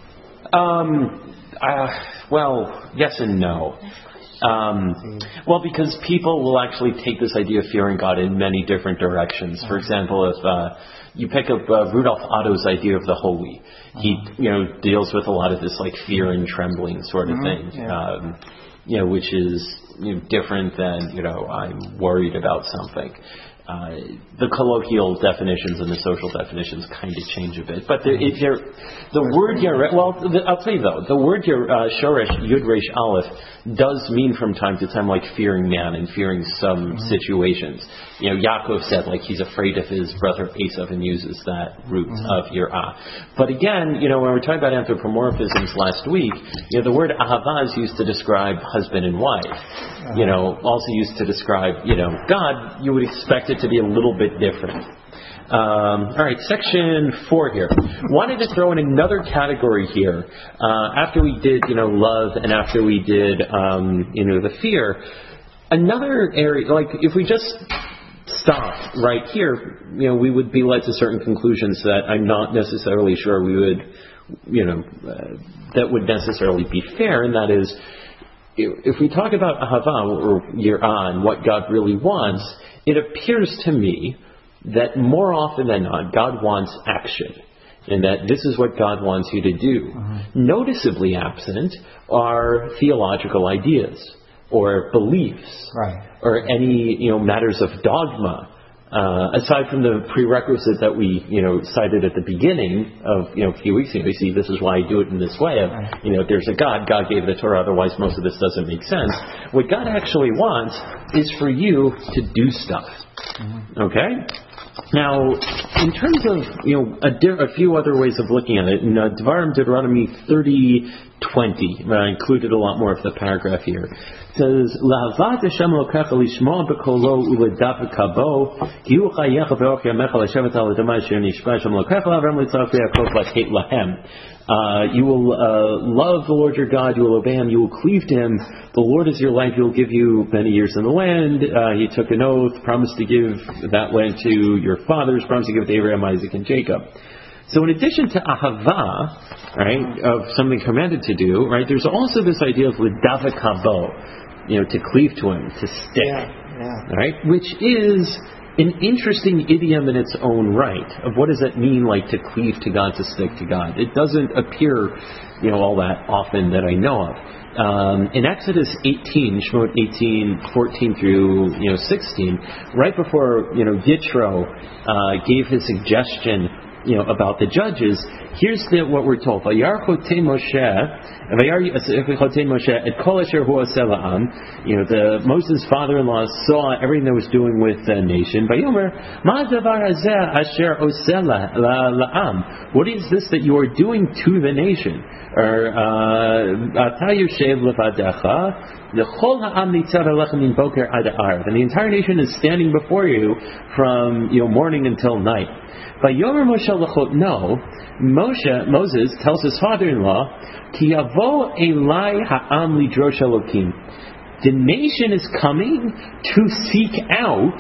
A: Um. Uh, well, yes and no. Um, well, because people will actually take this idea of fearing God in many different directions. For example, if uh, you pick up uh, Rudolf Otto's idea of the holy, he, you know, deals with a lot of this like fear and trembling sort of
B: mm-hmm.
A: thing,
B: yeah.
A: um, you know, which is, you know, different than, you know, I'm worried about something. Uh, the colloquial definitions and the social definitions kind of change a bit, but the, if you're, the word Yareh, well, the, I'll tell you though, the word uh, Shoresh Yud Resh Aleph does mean from time to time like fearing man and fearing some mm-hmm. situations. You know, Yaakov said like he's afraid of his brother Esav and uses that root mm-hmm. of Yirah. But again, you know, when we were talking about anthropomorphisms last week, you know, the word ahava is used to describe husband and wife. Uh-huh. You know, also used to describe, you know, God. You would expect it to be a little bit different. Um, all right, section four here. Wanted to throw in another category here. Uh, after we did, you know, love, and after we did, um, you know, the fear. Another area, like if we just stopped right here, you know, we would be led to certain conclusions that I'm not necessarily sure we would you know, uh, that would necessarily be fair, and that is, if we talk about ahava or yirah, what God really wants, it appears to me that more often than not, God wants action. And that this is what God wants you to do. Uh-huh. Noticeably absent are theological ideas or beliefs,
B: right,
A: or any, you know, matters of dogma. Uh, aside from the prerequisite that we, you know, cited at the beginning of, you know, a few weeks ago, you see, this is why I do it in this way. Of, you know, there's a God. God gave the Torah. Otherwise, most of this doesn't make sense. What God actually wants is for you to do stuff. Mm-hmm. Okay. Now, in terms of, you know, a, di- a few other ways of looking at it, in uh, Devarim, Deuteronomy thirty twenty, I included a lot more of the paragraph here. It says, "Lahavat Hashem Elokecha lishma b'kolo uledavka bo, ki hu chayecha be'orch yamecha l'shevet al adama asher nishba Hashem Elokecha l'Avram l'Yitzchak v'Yaakov l'ket lahem." Uh, you will uh, love the Lord your God, you will obey Him, you will cleave to Him. The Lord is your life, He will give you many years in the land. Uh, he took an oath, promised to give that land to your fathers, promised to give it to Abraham, Isaac, and Jacob. So in addition to ahava, right, of something commanded to do, right, there's also this idea of l'davek habo, you know, to cleave to Him, to stick,
B: yeah, yeah.
A: right, which is an interesting idiom in its own right of what does it mean, like, to cleave to God, to stick to God. It doesn't appear, you know, all that often that I know of. Um, in Exodus eighteen, Shemot eighteen, fourteen through, you know, sixteen, right before, you know, Yitro uh, gave his suggestion, you know, about the judges, here's the, what we're told. Vayar chotei Moshe, Vayar chotei Moshe et kol asher hu oseh la'am. You know, the Moses' father-in-law saw everything that was doing with the nation. Vayomer, ma davar hazeh asher oseh la'am. What is this that you are doing to the nation? Or ata yoshev levadecha, l'chol ha'am nitzad alechem min boker ad ha'arv, and the entire nation is standing before you from, you know, morning until night. Vayomer Moshe lachot, no, Moshe, Moses tells his father-in-law, Ki yavo elai ha'am lidrosh Elokim. The nation is coming to seek out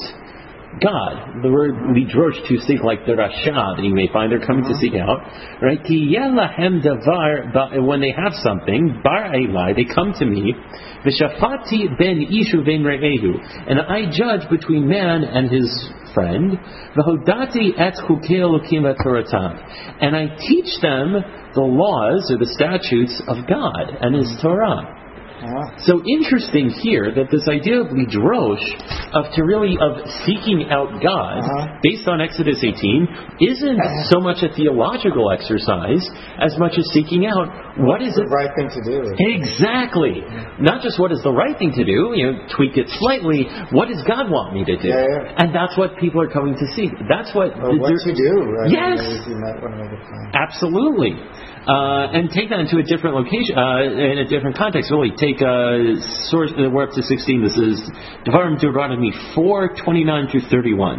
A: God. The word lidrosh, to seek, like the Rasha that you may find, they're coming to seek out, right? Ki yelahem davar, when they have something, bar elai, they come to me, v'shafati ben ishu ben re'ehu, and I judge between man and his friend, v'hodati et chukei Elokim v'toratam, and I teach them the laws or the statutes of God and His Torah. Uh-huh. So interesting here that this idea of lidrosh, of to really of seeking out God, uh-huh. based on Exodus eighteen, isn't uh-huh. so much a theological exercise as much as seeking out what is
B: the
A: it
B: right thing to do.
A: Exactly.
B: Yeah. Not
A: just what is the right thing to do, you know, tweak it slightly. What does God want me to do?
B: Yeah, yeah.
A: And that's what people are coming to seek. That's what.
B: Or what to do. Right?
A: Yes.
B: You might want to make a plan.
A: Absolutely. Uh, and take that into a different location, uh, in a different context. Really, take a source. Uh, we're up to sixteen. This is Devarim Deuteronomy four twenty-nine through thirty-one.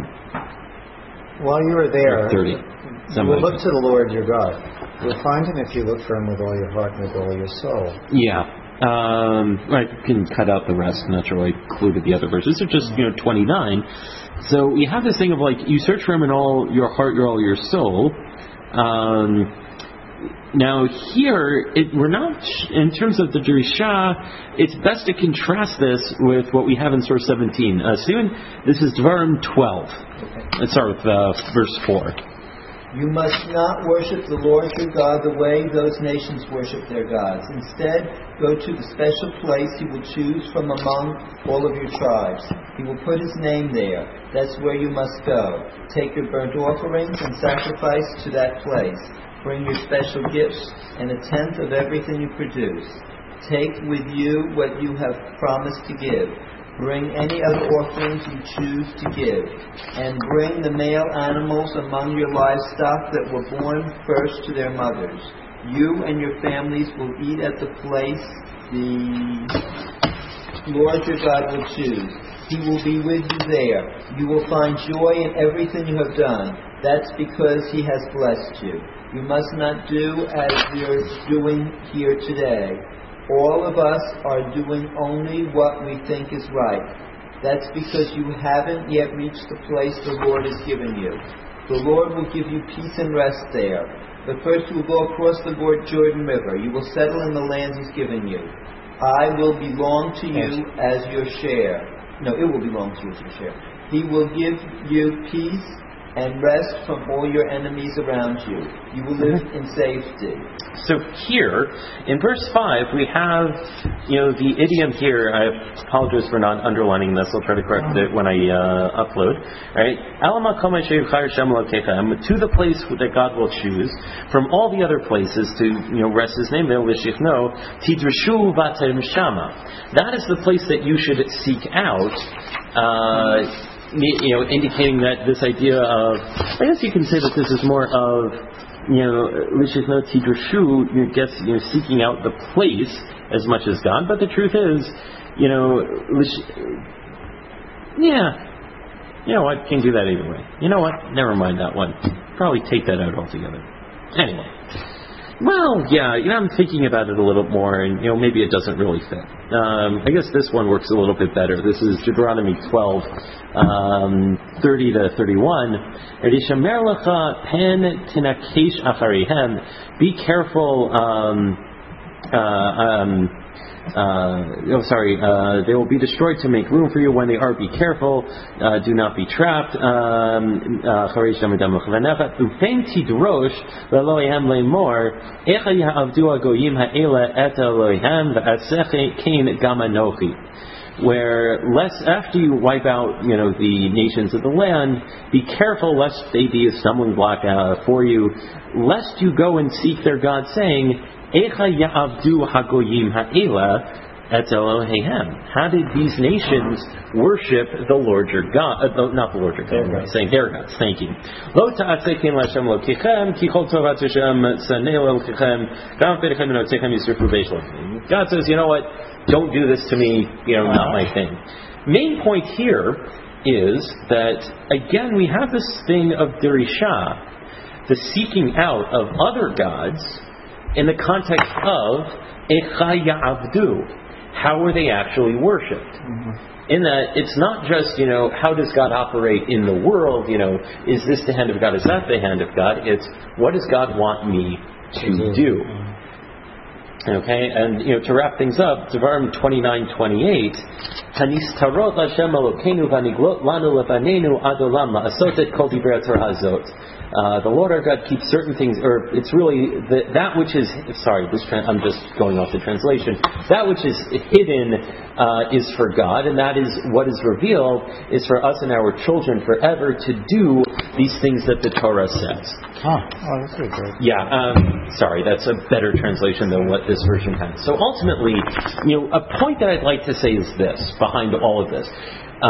B: While you are there,
A: thirty.
B: You will look to the Lord your God. You'll find Him if you look for Him with all your heart and with all your soul.
A: Yeah. Um, I can cut out the rest. I'm not sure I included the other verses. They're just, you know, twenty-nine. So you have this thing of like you search for Him in all your heart, your all your soul. Um. Now here, it, we're not, in terms of the Drisha, it's best to contrast this with what we have in source seventeen. Uh, Stephen, this is Devarim twelve. Let's start with uh, verse four.
C: You must not worship the Lord your God the way those nations worship their gods. Instead, go to the special place He will choose from among all of your tribes. He will put His name there. That's where you must go. Take your burnt offerings and sacrifice to that place. Bring your special gifts and a tenth of everything you produce. Take with you what you have promised to give. Bring any other offerings you choose to give. And bring the male animals among your livestock that were born first to their mothers. You and your families will eat at the place the Lord your God will choose. He will be with you there. You will find joy in everything you have done. That's because He has blessed you. You must not do as you're doing here today. All of us are doing only what we think is right. That's because you haven't yet reached the place the Lord has given you. The Lord will give you peace and rest there. But first you will go across the Jordan River. You will settle in the land he's given you. I will belong to you as your share. No, it will belong to you as your share. He will give you peace and rest from all your enemies around you. You will live in safety.
A: So here, in verse five, we have, you know, the idiom here. I apologize for not underlining this. I'll try to correct it when I uh, upload. Right? To the place that God will choose from all the other places to, you know, rest His name. That is the place that you should seek out. Uh, You know, indicating that this idea of, I guess you can say that this is more of, you know, Lishikno Tidrashu, you guess, you know, seeking out the place as much as God. But the truth is, you know, Lish, yeah, you know what, can do that either way. You know what, never mind that one. Probably take that out altogether. Anyway. Well, yeah, you know, I'm thinking about it a little more, and, you know, maybe it doesn't really fit. Um, I guess this one works a little bit better. This is Deuteronomy twelve, um, thirty to thirty-one. Be careful, um, uh, um, Uh, oh, sorry, uh, they will be destroyed to make room for you when they are. Be careful, uh, do not be trapped. Where lest after you wipe out, you know, the nations of the land, be careful lest they be a stumbling block uh, for you, lest you go and seek their God, saying, Echa ya'avdu hagoyim ha'ela et Eloheihem. How did these nations worship the Lord your God? Uh, not the Lord your God, right. Saying their gods. Thank you. Lo ta'atzekin l'Hashem lokichem, ki chol tovat Hashem tzanei lokichem, gam perichem enotechem yisrufu beishlochem. God says, you know what? Don't do this to me. You know, not my thing. Main point here is that, again, we have this thing of Dirisha, the seeking out of other gods, in the context of Echa Ya'avdu. How were they actually worshipped? Mm-hmm. In that, it's not just, you know, how does God operate in the world? You know, is this the hand of God? Is that the hand of God? It's, what does God want me to mm-hmm. do? Okay, and, you know, to wrap things up, Devarim twenty-nine twenty-eight, Hanistarot Hashem Elokeinu v'aniglot lanu lefanenu ad olam la'asot et kol divrei Torah hazot. Uh, the Lord our God keeps certain things, or it's really the, that which is, sorry, this tra- I'm just going off the translation. That which is hidden uh, is for God, and that is what is revealed is for us and our children forever to do these things that the Torah says.
B: Huh. Oh, that's pretty good.
A: Yeah, um, sorry, that's a better translation than what this version has. So ultimately, you know, a point that I'd like to say is this, behind all of this.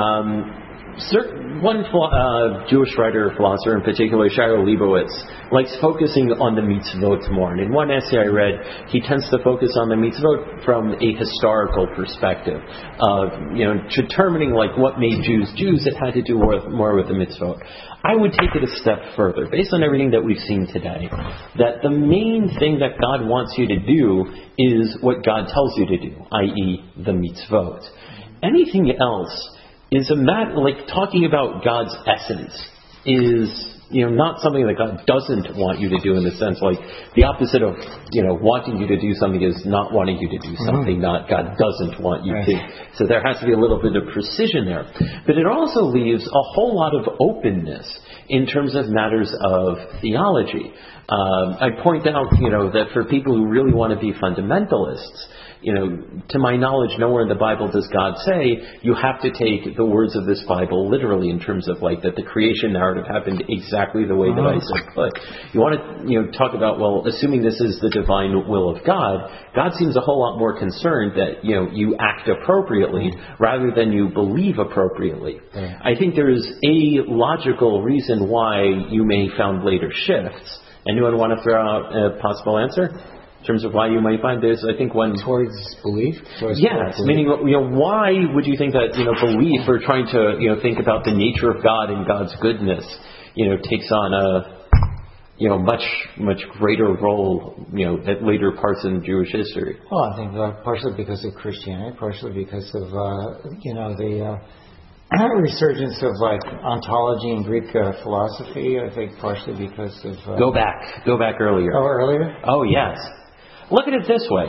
A: Um, Certain, one uh, Jewish writer, philosopher in particular, Shiro Leibowitz, likes focusing on the mitzvot more. And in one essay I read, he tends to focus on the mitzvot from a historical perspective of, you know, determining like what made Jews Jews. It had to do more, more with the mitzvot. I would take it a step further, based on everything that we've seen today, that the main thing that God wants you to do is what God tells you to do, that is the mitzvot. Anything else is a matter, like talking about God's essence is, you know, not something that God doesn't want you to do, in the sense like the opposite of, you know, wanting you to do something is not wanting you to do something, mm-hmm. not God doesn't want you right. to. So there has to be a little bit of precision there. But it also leaves a whole lot of openness in terms of matters of theology. Um, I point out, you know, that for people who really want to be fundamentalists, you know, to my knowledge, nowhere in the Bible does God say you have to take the words of this Bible literally, in terms of like that the creation narrative happened exactly the way that I said put. You want to, you know, talk about, well, assuming this is the divine will of God, God seems a whole lot more concerned that, you know, you act appropriately rather than you believe appropriately. Yeah. I think there is a logical reason why you may found later shifts. Anyone want to throw out a possible answer? In terms of why you might find this, I think one
B: towards belief. Towards
A: yes, belief. Meaning, you know, why would you think that, you know, belief or trying to, you know, think about the nature of God and God's goodness, you know, takes on a, you know, much much greater role, you know, at later parts in Jewish history?
B: Well, I think uh, partially because of Christianity, partially because of uh, you know the uh, resurgence of like ontology and Greek uh, philosophy. I think partially because of uh,
A: Go back. Go back earlier.
B: Oh, earlier.
A: Oh, yes. Look at it this way.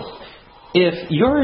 A: If you're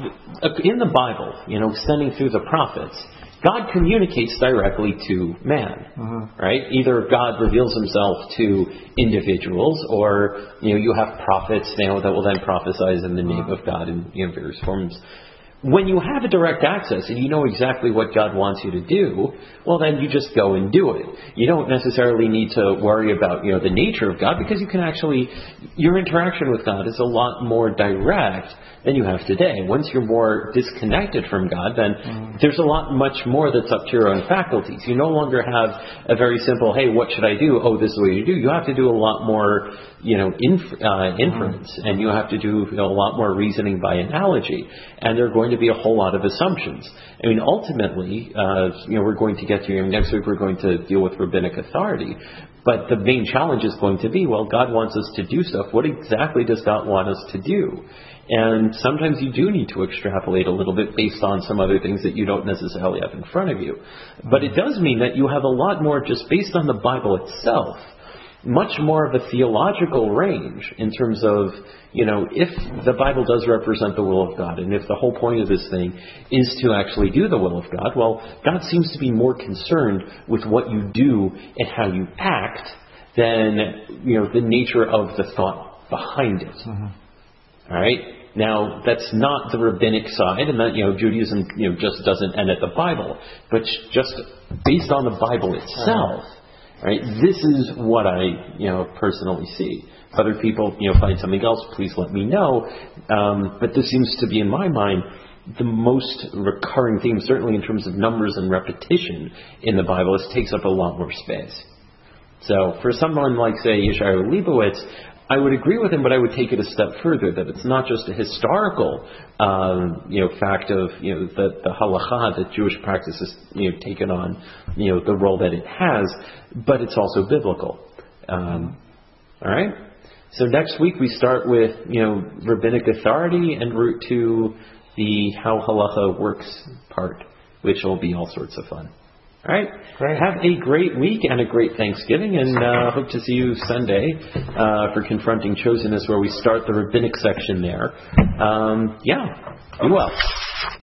A: in the Bible, you know, sending through the prophets, God communicates directly to man,
B: Mm-hmm.
A: right? Either God reveals himself to individuals, or, you know, you have prophets, you know, that will then prophesy in the name of God in, you know, various forms. When you have a direct access and you know exactly what God wants you to do, well, then you just go and do it. You don't necessarily need to worry about, you know, the nature of God, because you can actually, your interaction with God is a lot more direct than you have today. Once you're more disconnected from God, then mm. there's a lot much more that's up to your own faculties. You no longer have a very simple, hey, what should I do? Oh, this is what you do. You have to do a lot more, you know, inf- uh, inference, mm. and you have to do, you know, a lot more reasoning by analogy. And there are going to be a whole lot of assumptions. I mean, ultimately, uh, you know, we're going to get to, you know, next week we're going to deal with rabbinic authority. But the main challenge is going to be, well, God wants us to do stuff. What exactly does God want us to do? And sometimes you do need to extrapolate a little bit based on some other things that you don't necessarily have in front of you. But it does mean that you have a lot more, just based on the Bible itself, much more of a theological range in terms of, you know, if the Bible does represent the will of God, and if the whole point of this thing is to actually do the will of God, well, God seems to be more concerned with what you do and how you act than, you know, the nature of the thought behind it. Mm-hmm. All right? Now, that's not the rabbinic side, and that, you know, Judaism, you know, just doesn't end at the Bible, but just based on the Bible itself. Uh-huh. Right? This is what I, you know, personally see. If other people, you know, find something else, please let me know. Um, but this seems to be, in my mind, the most recurring theme, certainly in terms of numbers and repetition in the Bible. It takes up a lot more space. So for someone like, say, Yeshayahu Leibowitz, I would agree with him, but I would take it a step further, that it's not just a historical, um, you know, fact of, you know, the, the halakha that Jewish practice has, you know, taken on, you know, the role that it has, but it's also biblical. Um, all right? So next week we start with, you know, rabbinic authority en route to the how halakha works part, which will be all sorts of fun. All right.
B: Great.
A: Have a great week and a great Thanksgiving, and uh, hope to see you Sunday uh, for Confronting Chosenness, where we start the rabbinic section there. Um, yeah. Be well.